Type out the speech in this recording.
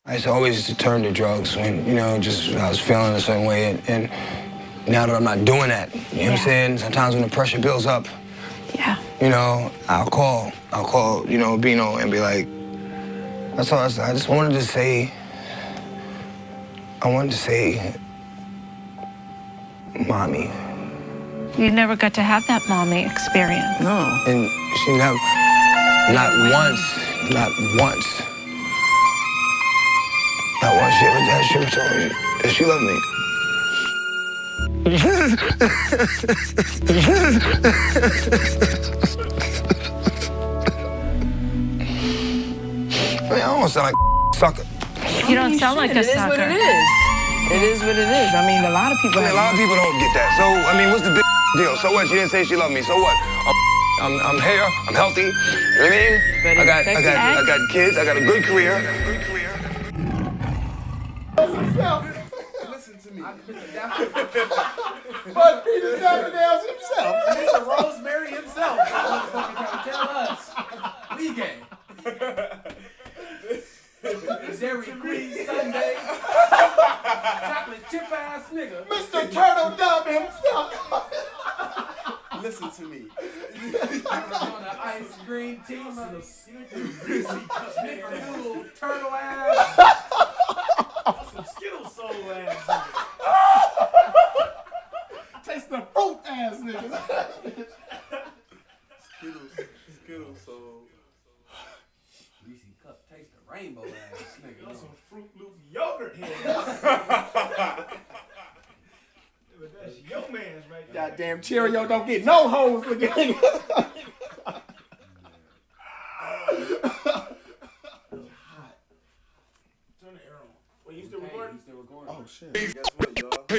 I used to always just turn to drugs when, you know, just I was feeling a certain way. And now that I'm not doing that, you know what I'm saying? Sometimes when the pressure builds up, you know, I'll call, you know, Bino and be like, that's all I said. I just wanted to say, mommy. You never got to have that mommy experience. No. And she never, not once, not once she ever told me that she loved me. I mean, I don't sound like a sucker. You don't sound like a sucker. It is what it is. It is what it is. I mean, a lot of people. A lot of people don't get that. So, I mean, what's the big deal? So what? She didn't say she loved me. So what? I'm here. I'm healthy. You know what I mean? I got kids. I got a good career. Listen to me. But Peter Daffodils himself. Mr. Rosemary himself. Tell us. We gay. Dairy Queen Sunday. Chocolate chip ass nigga. Mr. Turtle Dove himself. Listen to me. On the ice cream tea. Little turtle ass. Some Skittles soul ass nigga. Taste the fruit ass nigga. Skittles soul. Reese's cup taste the rainbow ass nigga. Some Fruit Loops yogurt head. That's your man's right there. Goddamn Cheerio don't get no hoes again. Turn the air on. Wait, you still recording? He's still recording. Oh shit. Guess what, y'all?